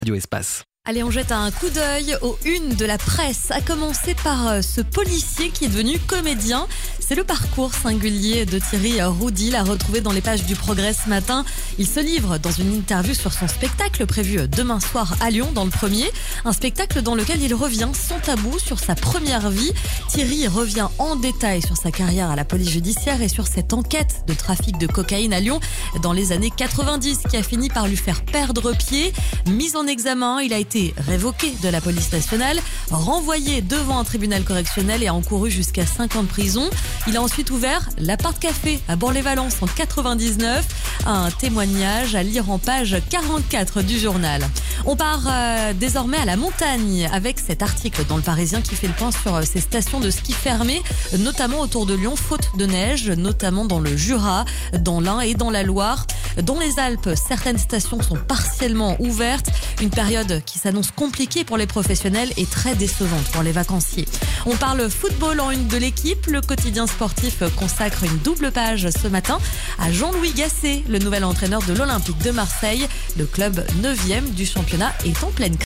Radio Espace. Allez, on jette un coup d'œil aux unes de la presse, à commencer par ce policier qui est devenu comédien. C'est le parcours singulier de Thierry Roudy, à retrouver dans les pages du Progrès ce matin. Il se livre dans une interview sur son spectacle prévu demain soir à Lyon, dans le premier. Un spectacle dans lequel il revient sans tabou sur sa première vie. Thierry revient en détail sur sa carrière à la police judiciaire et sur cette enquête de trafic de cocaïne à Lyon dans les années 90 qui a fini par lui faire perdre pied. Mis en examen, il a été révoqué de la police nationale, renvoyé devant un tribunal correctionnel et a encouru jusqu'à 5 ans de prison. Il a ensuite ouvert l'appart-café à Bourg-les-Valences en 99. Un témoignage à lire en page 44 du journal. On part désormais à la montagne avec cet article dans Le Parisien qui fait le point sur ces stations de ski fermées, notamment autour de Lyon, faute de neige, notamment dans le Jura, dans l'Ain et dans la Loire. Dans les Alpes, certaines stations sont partiellement ouvertes. Une période qui s'annonce compliquée pour les professionnels et très décevante pour les vacanciers. On parle football en une de l'équipe. Le quotidien sportif consacre une double page ce matin à Jean-Louis Gasset, le nouvel entraîneur de l'Olympique de Marseille. Le club 9e du championnat est en pleine crise.